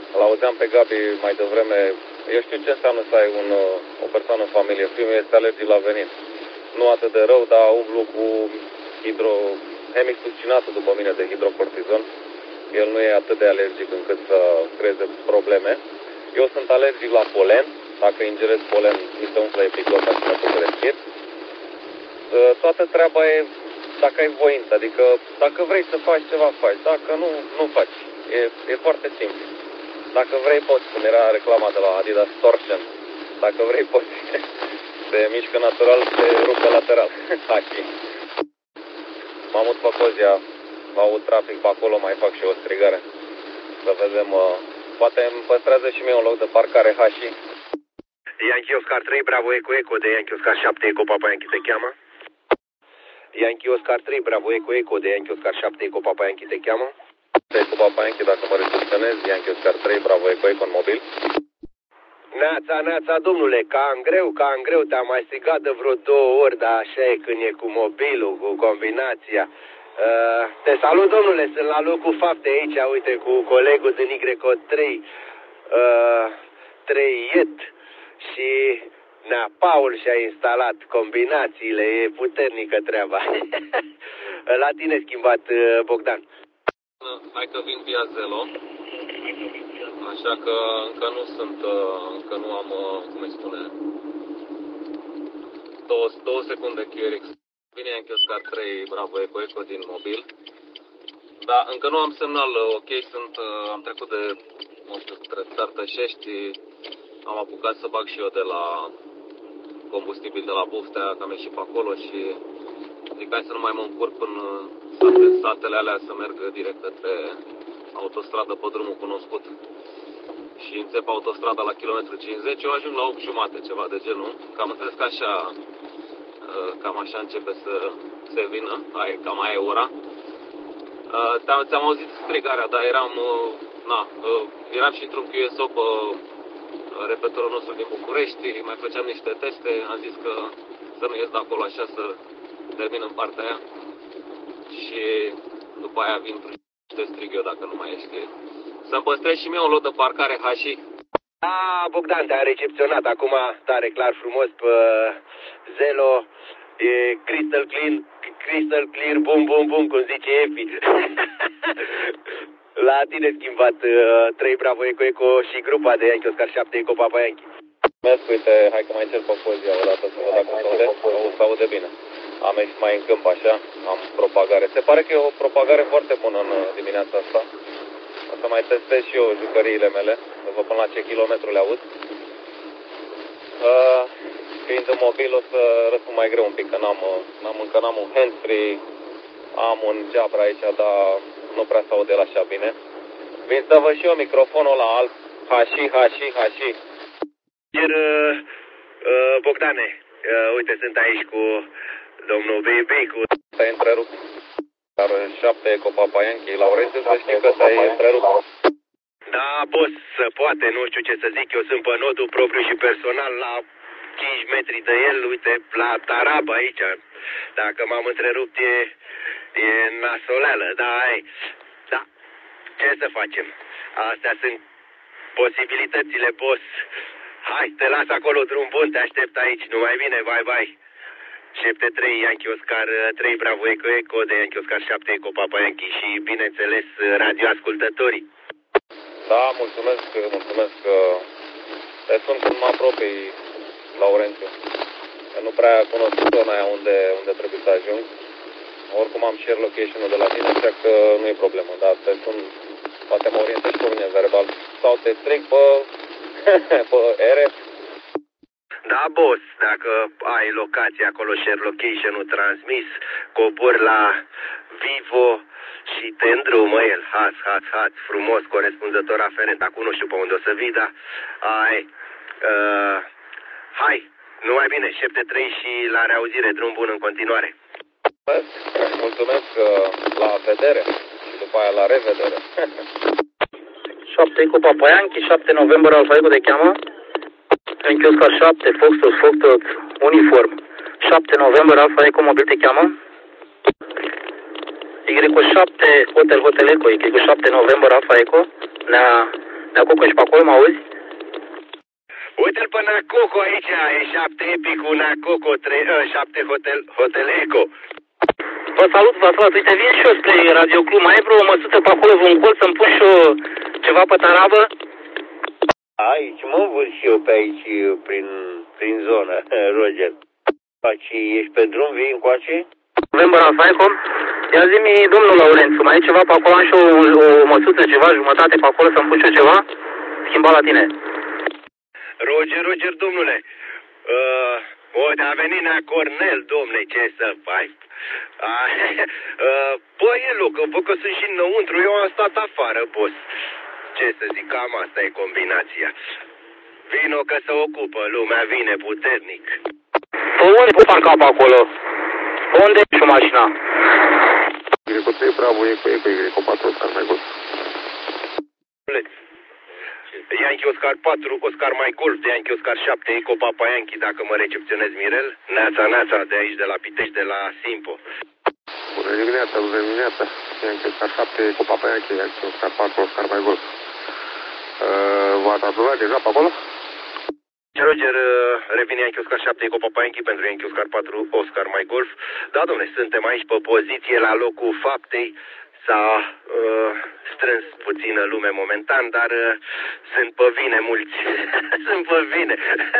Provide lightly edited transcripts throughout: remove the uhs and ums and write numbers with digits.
L-auzeam pe Gabi mai devreme. Eu știu ce înseamnă să ai o persoană în familie. Fiul meu este alergic la venin. Nu atât de rău, dar umblu cu hemisuccinatul după mine de hidrocortizon. El nu e atât de alergic încât să creeze probleme. Eu sunt alergic la polen. Dacă ingerez polen, mi se umflă epiglotta și mă pot respir. Toată treaba e dacă ai voință. Adică dacă vrei să faci ceva, faci. Dacă nu, nu faci. E foarte simplu. Dacă vrei, poți. Cum era reclama de la Adidas Torsion. Dacă vrei, poți. Se mișcă natural, se rupe lateral. Hachi. M-am mut pe Cozia. Au trafic pe acolo, mai fac și o strigare. Să vedem. Poate îmi păstrează și mie un loc de parcare Hashi. Yankee Oscar 3, Bravo Eco Eco de Yankee Oscar 7, Eco Papa Yankee te cheamă. Yankee Oscar 3, Bravo Eco Eco de Yankee Oscar 7, Eco Papa Yankee te cheamă. Eco Papa Yankee, dacă mă recepționezi, Yankee Oscar 3, Bravo Eco Eco în mobil. Neața, domnule, ca în greu, te-am mai strigat de vreo 2 ori, dar așa e când e cu mobilul, cu combinația. Te salut, domnule, sunt la locul fapte aici, uite, cu colegul din Y3, 3 și Paul și-a instalat combinațiile, e puternică treaba. La tine schimbat, Bogdan. Hai că vin via Zelo, așa că încă nu am, cum îi spune, 2 secunde QRX. Vine Yankee Oscar 3, Bravo Eco Eco din mobil. Dar încă nu am semnal, ok, am trecut de, nu știu, Tărtășești, am apucat să bag și eu de la combustibil de la Buftea, că am ieșit pe acolo și zic hai să nu mai mă încurc până satele alea să merg direct către autostradă pe drumul cunoscut. Și înțep autostrada la kilometru 50, eu ajung la 8 jumate, ceva de genul. Cam înțeles că așa, cam așa începe să se vină, cam aia e ora. Ți-am auzit strigarea, dar eram și într-un QSO pe repetorul nostru din București, mai făceam niște teste, am zis că să nu ies de acolo așa să termin în partea aia și după aia vin te strig eu dacă nu mai ești. Să-mi păstrez și mie un loc de parcare Hashi. Bogdan, te-a recepționat acum tare clar frumos pe Zelo, e crystal clear, bum, cum zice Efi. La tine schimbat 3 Bravo Eco Eco și grupa de Yankee Oscar 7 Eco Papa Yankee. Uite, hai că mai încerc pe pozia o dată să văd dacă se aude bine. Am ieșit mai în câmp așa, am propagare. Se pare că e o propagare foarte bună în dimineața asta. O să mai testez și eu jucăriile mele, să văd până la ce kilometru le aud. Fiind în mobil o să răspund mai greu un pic, că încă n-am un hands-free, am un jabra aici, dar nu prea se aude așa bine. Vin să văd și eu microfonul ăla alb, Hashi. Bogdane, uite, sunt aici cu domnul Baby, cu... Te-ai întrerupt. Dar 7 Eco Papa Yankee, Laurențiu, să știi că te-ai întrerupt. Da, boss, poate, nu știu ce să zic, eu sunt pe nodul propriu și personal la 5 metri de el, uite, la Tarab aici. Dacă m-am întrerupt e nasoleală, da, ce să facem? Astea sunt posibilitățile, boss. Hai, te las acolo drum bun, te aștept aici, numai bine, bye. 7-3 Yankee Oscar 3 Bravo Eco Eco de Yankee Oscar 7 Eco Papa Yankee și, bineînțeles, radioascultătorii. Da, mulțumesc. Te sun când mă apropii, Laurențiu. Că nu prea cunosc zona aia unde trebuie să ajung. Oricum am share location-ul de la tine, așa că nu e problemă, dar te sun, poate mă orientez pe mine verbal. Sau te strig pe RF. Da, boss, dacă ai locație acolo, share location-ul transmis, cobor la Vivo și te îndrumă el, haț, frumos, corespunzător aferent. Acum nu știu pe unde o să vii, dar hai, numai bine, 7-3 și la reauzire, drum bun în continuare. Mulțumesc, la vedere și după aia la revedere. 7 cu Papa Yankee, 7 noiembrie Alfa Eco te cheamă. Yankee Oscar 7, Foxtrot, uniform. 7 noiembrie Alfa Eco mobil te cheamă. Y7, Hotel Eco, Y7 noiembrie Alfa Eco. Ne-a Nacoco și pe acolo, mă auzi? Uite-l pe Nacoco aici, e 7 Epic cu Nacoco, 7 Hotel Eco. Vă salut, uite, vin și eu spre Radio Club, mai e vreo măsuță pe acolo, vreun gol să-mi pun și eu ceva pe tarabă? Aici mă învârt și eu pe aici, prin zonă, Roger. Faci, ești pe drum, vii încoace? November Alfaico? Ia zi-mi, domnul Laurențiu, mai e ceva pe acolo, am și o măsuță, ceva, jumătate pe acolo, să-mi pun și eu ceva? Schimba la tine. Roger, domnule. A venit la Cornel, domne, ce să faci? Păi e loc, că sunt și înăuntru, eu am stat afară, boss. Ce să zic, cam asta e combinația. Vino că se ocupă, lumea vine puternic. Pe unde pot parca pe acolo? Unde e și mașina? Greco 3, bravo, Eco, Greco 4, Oscar mai gol. Yankee Oscar 4, Oscar mai golf, de Yankee Oscar 7, Eco Papa Yankee, dacă mă recepționez Mirel. Neața, de aici, de la Pitești, de la Simpo. Bună dimineața, Yankee Oscar 7, Eco Papa Yankee, Yankee Oscar 4, Oscar mai golf. V-ați adulat deja pe acolo? Roger, revine Yankee Oscar 7, Eco Papa Yankee pentru Yankee Oscar 4, Oscar mai golf. Da, dom'le, suntem aici pe poziție la locul faptei. S-a strâns puțină lume momentan, dar sunt pe vine mulți. Sunt pe vine.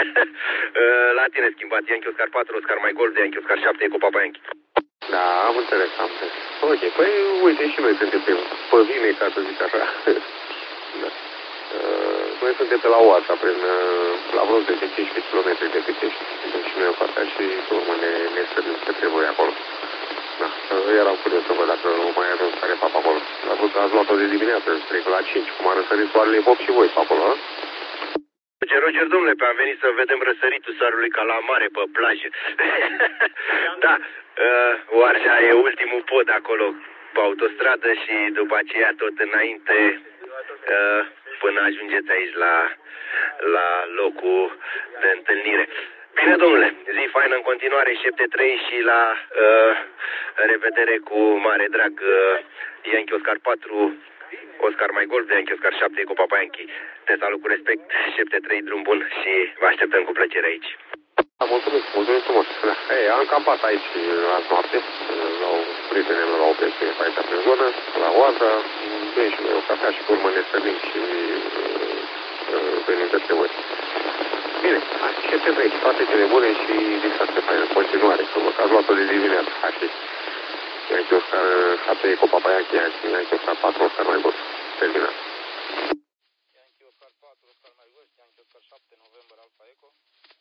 La tine schimbat Yankee Oscar 4, Oscar mai golf de Yankee Oscar 7, Eco Papa Yankee. Da, am înțeles. Ok, păi uite și noi suntem pe vine, ca să zic așa. Da. Noi suntem pe la Oața, la vreo 10-15 km de Pitești. Suntem și noi în partea și pe urmă ne strânim către voi acolo. Da, eram curios să văd dacă mai ajuns care fac acolo. Ați luat-o de dimineață, cred că la 5, cum a răsărit soarele, hop și voi pe acolo, a? Roger, domnule, am venit să vedem răsăritul soarelui ca la mare pe plajă. Da, Oarzea e ultimul pod acolo pe autostradă și după aceea tot înainte până ajungeți aici la locul de întâlnire. Bine, domnule, zi faină în continuare, 7-3 și la revedere cu mare drag. Yankee Oscar 4, Oscar mai golf de Yankee Oscar 7, Eco Papa Yankee. Te salut cu respect, 7-3, drum bun și vă așteptăm cu plăcere aici. Da, mulțumesc frumos. Da. Am campat aici azi noapte, la o prietenă la o prietenă pe aici prin zonă, la Oaza, bine și noi o cafea și pe urmă ne strănim și venim către voi. Bine, ce vrei, toate cele bune și distracție faină în continuare, că vă că ați luat-o de dimineață, așa. Yankee Oscar 7, Eco Papa Yankee, Yankee Oscar 4, Oscar mai golf. Terminat. Yankee Oscar 4, Oscar mai golf, Yankee Oscar 7, November Alfa Eco.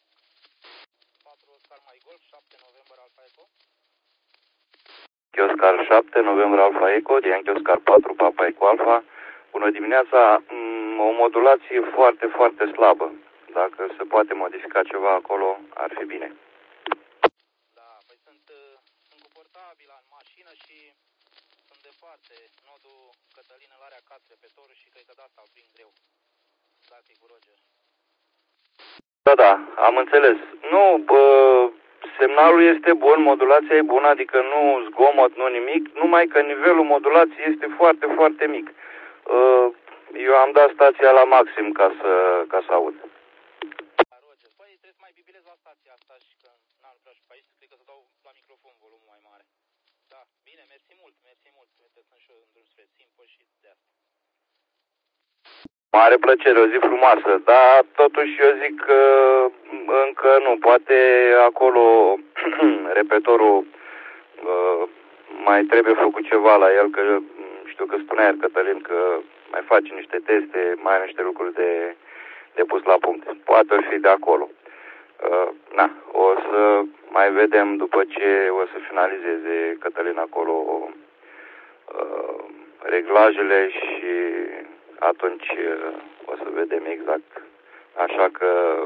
4 Oscar mai golf, 7 November Alfa Eco. Yankee Oscar 7, November Alfa Eco, de Yankee Oscar 4, Papa Eco Alfa. Bună dimineața, o modulație foarte, foarte slabă. Dacă se poate modifica ceva acolo, ar fi bine. Da, păi sunt cu portabila în mașină și sunt departe. Nodul Cătălin îl are acasă, repetorul, și cred că de asta îl prind greu. Dacă e cu Roger. Da, am înțeles. Nu, semnalul este bun, modulația e bună, adică nu zgomot, nu nimic, numai că nivelul modulației este foarte, foarte mic. Eu am dat stația la maxim ca să aud. Roger, păi trebuie să mai bibilez la stația asta și că n-am lucrat și pe aici, cred că să dau la microfon volumul mai mare. Da, bine, mersi mult. Uite, sunt și eu în drum spre Simpo și de asta. Mare plăcere, o zi frumoasă, dar totuși eu zic că încă nu, poate acolo repetorul mai trebuie făcut ceva la el, că știu că spunea Cătălin că mai face niște teste, mai are niște lucruri de pus la punct. Poate fi de acolo. O să mai vedem după ce o să finalizeze Cătălin acolo reglajele și atunci o să vedem exact. Așa că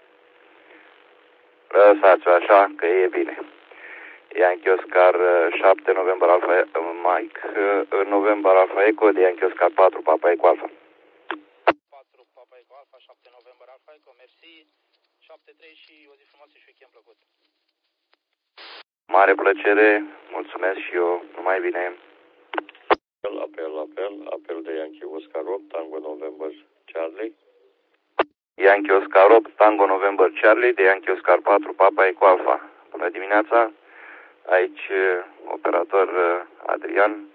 lăsați-o așa că e bine. Yankee Oscar 7, November Alfa Mike, November Alfa Eco, de Yankee Oscar 4, Papa Eco Alfa. 4 Papa Eco Alfa, 7 November Alfa Eco, mersi, 7-3 și o zi frumoasă și weekend plăcut. Mare plăcere, mulțumesc și eu, numai bine. Apel de Yankee Oscar 8, Tango November Charlie. Yankee Oscar 8, Tango November Charlie, de Yankee Oscar 4, Papa Eco Alpha. Bună dimineața, aici operator Adrian,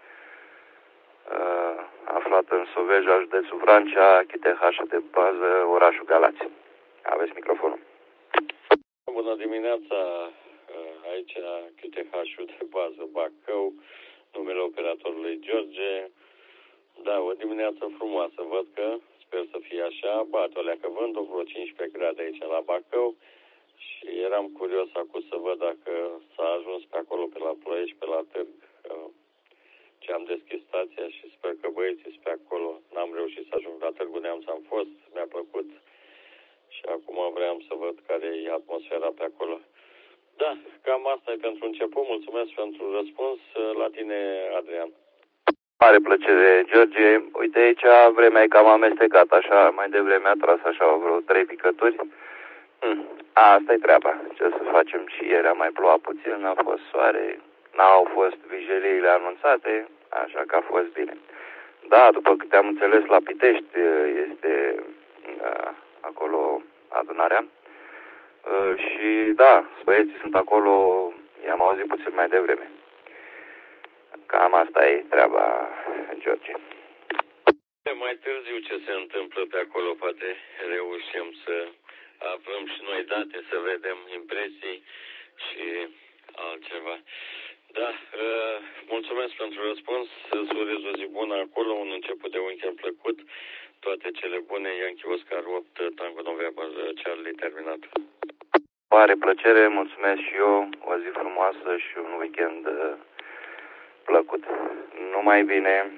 aflat în Soveja, județul Vrancea, QTH de bază, orașul Galați. Aveți microfonul. Bună dimineața, aici QTH-ul de bază Bacău, numele operatorului George. Da, o dimineață frumoasă, văd că, sper să fie așa, bate o leacă vântul, vreo 15 grade aici la Bacău și eram curios acum să văd dacă s-a ajuns pe acolo, pe la Ploiești, pe la Târg, ce am deschis stația și sper că băieții sunt pe acolo. N-am reușit să ajung la Târgu Neamț, am fost, mi-a plăcut și acum vreau să văd care e atmosfera pe acolo. Da, cam asta e pentru început. Mulțumesc pentru răspuns. La tine, Adrian. Mare plăcere, George. Uite aici, vremea e cam amestecat, așa, mai devreme a tras așa vreo 3 picături. Asta-i treaba. Ce să facem, și ieri a mai plouat puțin, n-a fost soare, n-au fost vigiliile anunțate, așa că a fost bine. Da, după câte am înțeles, la Pitești este acolo adunarea. Și da, băieții sunt acolo, i-am auzit puțin mai devreme. Cam asta e treaba, George. Mai târziu ce se întâmplă pe acolo, poate reușim să aflăm și noi date, să vedem impresii și altceva. Da, mulțumesc pentru răspuns, să-ți urez o zi bună acolo, un început de weekend plăcut, toate cele bune, Yankee Oscar 8, Tango November Charlie terminat. Mare plăcere, mulțumesc și eu, o zi frumoasă și un weekend plăcut. Numai bine.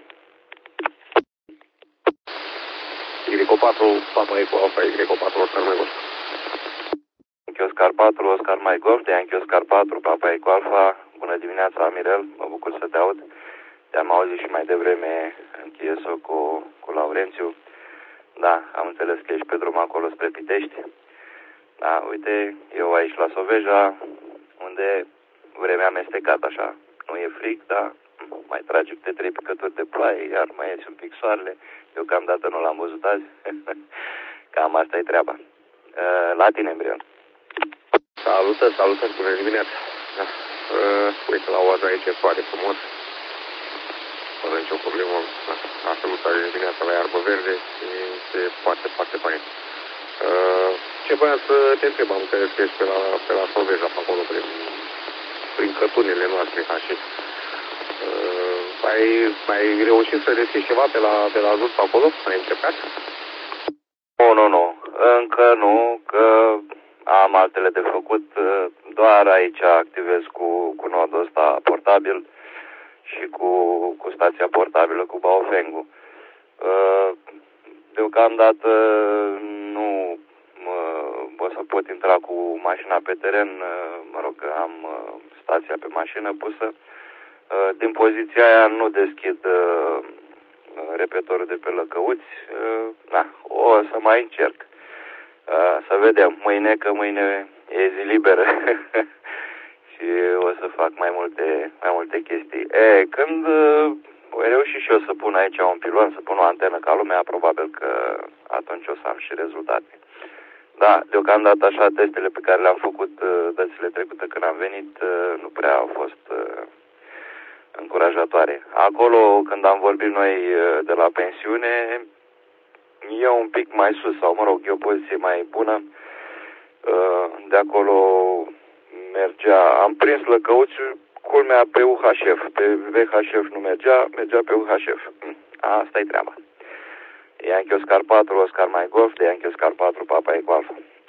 Irico 4, Papa Eco Alpha, Irico 4, Oscar Mai Golf. Yankee Oscar 4, Oscar Mai Golf, de Yankee Oscar 4, Papa Eco Alpha. Bună dimineața, Mirel, mă bucur să te aud. Te-am auzit și mai devreme în Chieso cu Laurențiu. Da, am înțeles că ești pe drum acolo spre Pitești. Da, uite, eu aici la Soveja, unde vremea amestecat așa. Nu e frig, dar mai trage câte 3 picături de ploaie, iar mai iese un pic soarele. Deocamdată nu l-am văzut azi. Cam asta e treaba. La tine, Embrion. Salutări, bună dimineața. Da. Uite, la oază aici e foarte frumos. Fără nicio problemă. Da. Salutare dimineața la iarbă verde. Este foarte, foarte fain. Ce voiam să te întreb, am înțeles că ești pe la Soveja, pe acolo, prin cătunile noastre, ca și... Ai reușit să deschizi ceva pe la jos pe acolo? Ai încercat? Nu. Încă nu, că am altele de făcut. Doar aici activez cu nodul ăsta portabil și cu stația portabilă, cu Baofeng-ul. Deocamdată nu o să pot intra cu mașina pe teren, mă rog, am stația pe mașină pusă. Din poziția aia nu deschid repetorul de pe Lăcăuți. O să mai încerc. Să vedem mâine, că mâine e zi liberă și o să fac mai multe chestii. Când voi reuși și eu să pun aici un pilon, să pun o antenă ca lumea, probabil că atunci o să am și rezultate. Da, deocamdată așa, testele pe care le-am făcut dățile trecute când am venit nu prea au fost încurajatoare. Acolo, când am vorbit noi de la pensiune, e un pic mai sus, sau mă rog, e o poziție mai bună. De acolo mergea, am prins Lăcăuțiul, culmea pe UHF, pe VHF nu mergea pe UHF. Asta e treaba. Yankee Oscar 4, Oscar Mai Golf, de Yankee Oscar 4, Papa Eco Alpha.